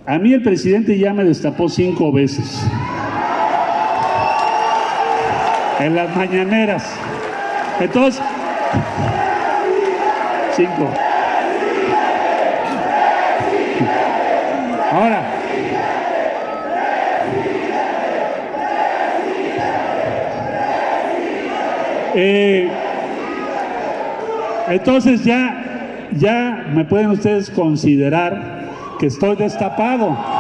A mí el presidente ya me destapó 5 veces. En las mañaneras. Entonces, 5. Ahora, entonces ya me pueden ustedes considerar que estoy destapado.